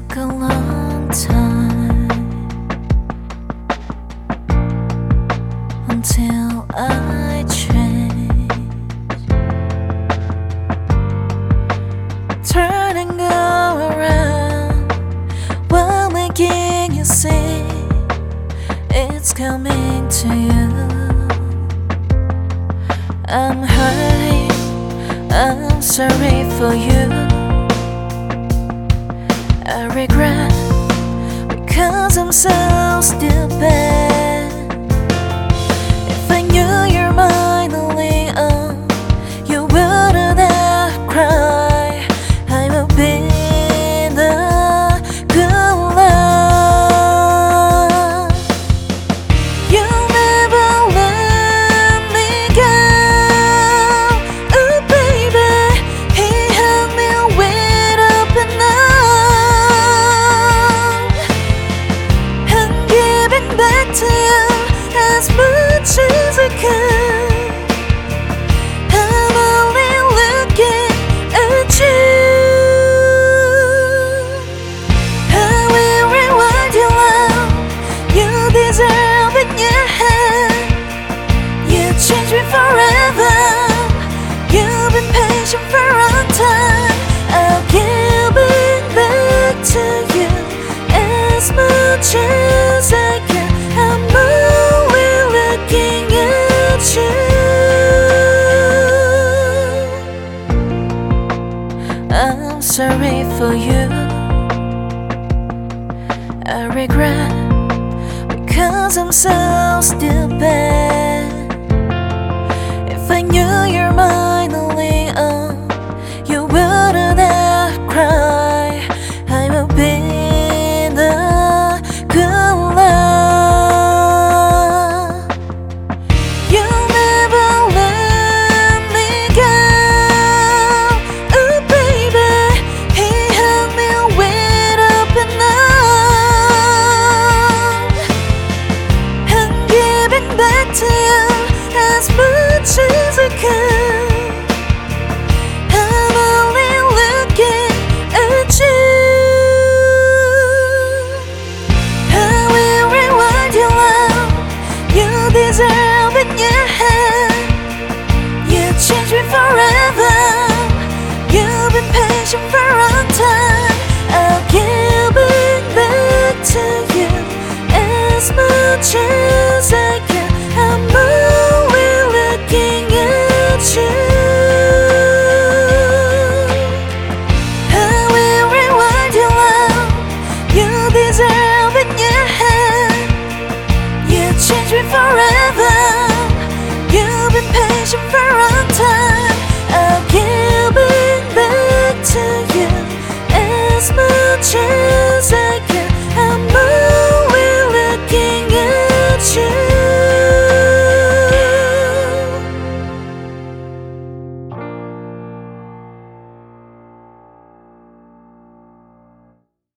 took a long time until I changed, turn and go around while making you see it's coming to you. I'm hurting, I'm sorry for you. I regret because I'm so stupid. If I knew your mind only you wouldn't have cried. I will be the good love. You'll never let me go. Oh baby, he held me with open arms and giving back to you as much as I can. I'm only looking at you. I will rewind your love you deserve in your hand. You changed me forever. You've been patient for a long time. I'll give it back to you as much as I can. I'm only looking at you. I'm sorry for you. I regret because I'm so stupid. If I knew your mind